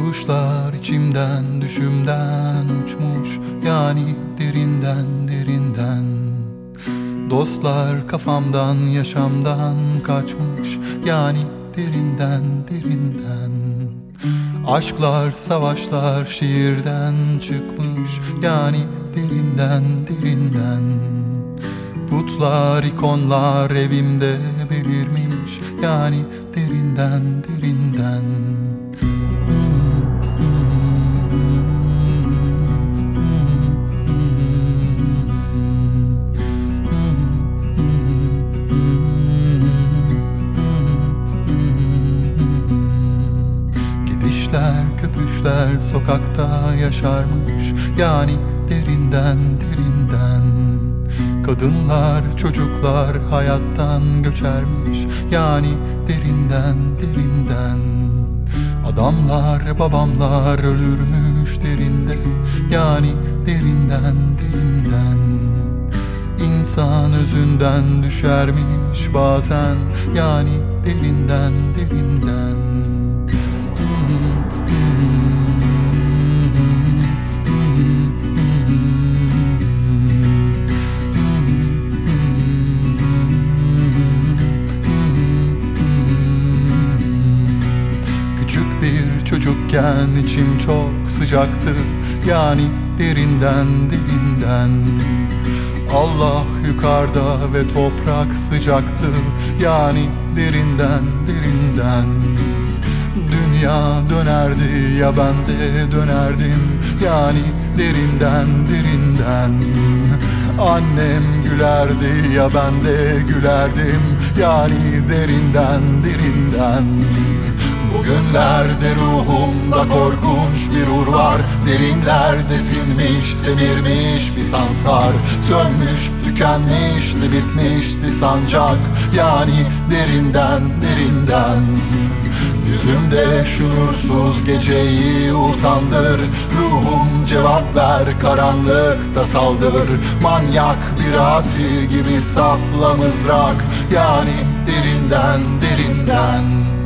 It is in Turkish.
Kuşlar içimden düşümden uçmuş, yani derinden derinden. Dostlar kafamdan yaşamdan kaçmış, yani derinden derinden. Aşklar savaşlar şiirden çıkmış, yani derinden derinden. Putlar ikonlar evimde belirmiş, yani derinden derinden. Gidişler köpüşler sokakta yaşarmış, yani derinden derinden. Kadınlar çocuklar hayattan göçermiş, yani derinden derinden. Adamlar babamlar ölürmüş derinde, yani derinden derinden. İnsan özünden düşermiş bazen, yani derinden derinden. Küçük bir çocukken içim çok sıcaktı, yani derinden derinden. Allah yukarıda ve toprak sıcaktı, yani derinden derinden. Dünya dönerdi ya ben de dönerdim, yani derinden derinden. Annem gülerdi ya ben de gülerdim, yani derinden derinden. Bugünlerde ruhumda korkunç bir ur var. Derinlerde sinmiş, semirmiş bir sansar. Sönmüş, tükenmişti, bitmişti sancak, yani derinden derinden. Yüzümde şuursuz geceyi utandır. Ruhum cevap ver, karanlıkta saldır. Manyak bir asi gibi sapla mızrak, yani derinden derinden.